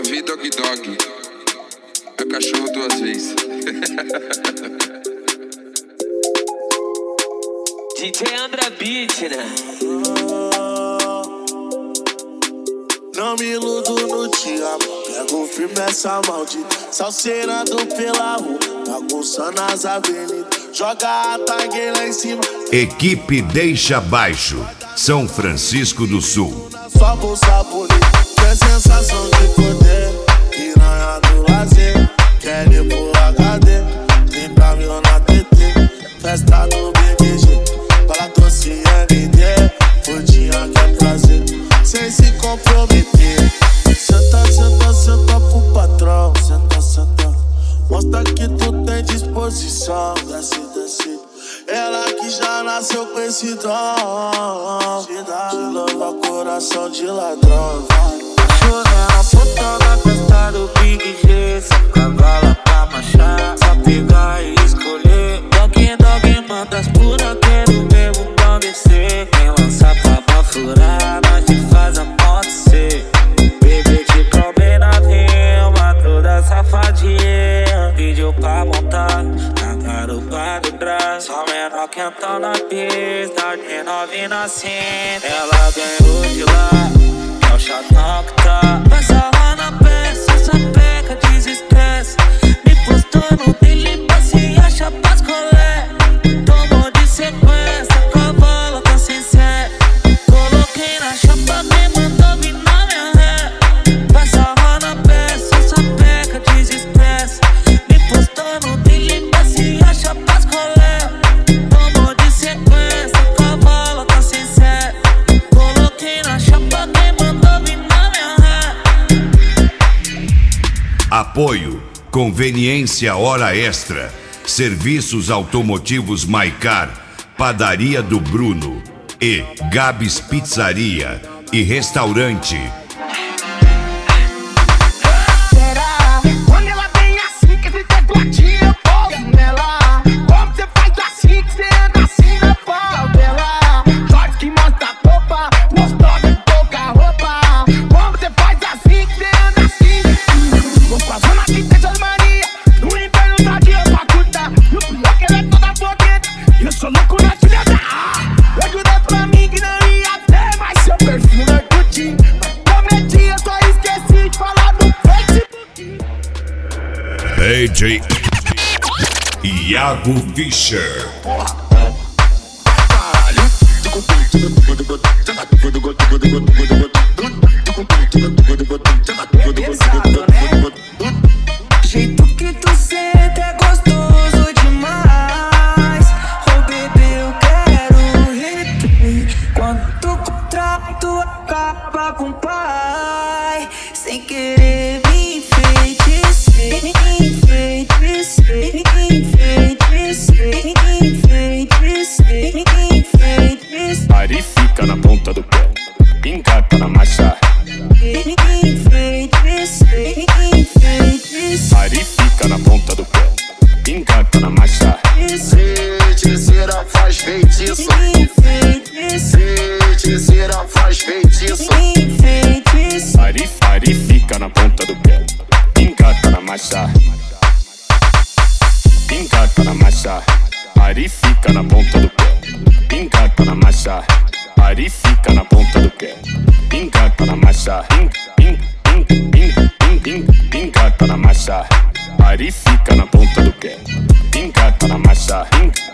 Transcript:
vi dog dog. É cachorro duas vezes. DJ Andra Beat, né? Não me iludo no diabo, pego firme essa maldita, salseirando pela rua, bagunçando as avenidas, joga a tag lá em cima. Equipe Deixa Baixo, São Francisco do Sul. Sua bolsa bonita, tem sensação de poder, piranha do lazer, quer ir pro HD, 30 mil na TT, festa do BBG, para doce ND, fudinha quer prazer, sem se comprometer. Senta, senta, senta pro patrão, senta, senta, mostra que tu tem disposição, desce, desce. Ela que já nasceu com esse dom, te louva coração de ladrão. Chorando, puta na festa do Big G, só cavala pra marchar, só pegar e escolher. Dog, dog, manda as puras, quero ver o pão descer. Quem lança pra bafurar, nós te faz acontecer. Bebê te comer na rima, toda safadinha. Vídeo pra montar, na garupa do braço. Só menor quentão na pista, de novinha assim. Ela ganhou de lá, é o chatão que tá. Passa lá na peça, essa peca desestressa. Me postou no dele, se acha pras colé. Tomou de sequência, cavalo tá sem sé. Coloquei na chapa, quem mandou vir na minha ré. Passa lá na peça, essa peca desestressa. Me postou no dele, se acha pras colé. Tomou de sequência, cavalo tá sem sé. Coloquei na chapa, quem mandou vir na minha ré. Apoio, Conveniência Hora Extra, Serviços Automotivos Maicar, Padaria do Bruno e Gabs Pizzaria e Restaurante. Será? Quando ela vem assim, que esse tecladinho eu pouso nela. Como você faz assim, que você anda assim na pau dela. Shorts que mostra a roupa, gostosa de pouca roupa. Como você faz assim, que você anda assim. Vou com a zona que tem suas manias, no inverno tá de roupa curta. E o pior que ela é toda fogueta, eu sou louco na filha da eu jurei pra mim que não ia ter mais seu perfil no Orkut. Mas prometi, eu só esqueci de falar no Facebook. DJ Iago Fischer. Pesado, né? Jeito que tu senta é gostoso demais. Oh bebê, eu quero repetir. Quando tu contrai, tu acaba com o pai. Sem querer me enfeitiçar, enfeitiçar, enfeitiçar, enfeitiçar, enfeitiçar. Pare e fica na ponta do pé, engata na marcha. Pare e fica na ponta do pé, engata na marcha. Feiticeira faz feitiço, feiticeira faz feitiço. Pare e fica na ponta do pé, engata na marcha. Engata na marcha. Pare e fica na ponta do pé, engata na marcha. Pare e fica na ponta do pé, engata na marcha. Engata na marcha. Pare e fica na ponta do pé, engata na marcha.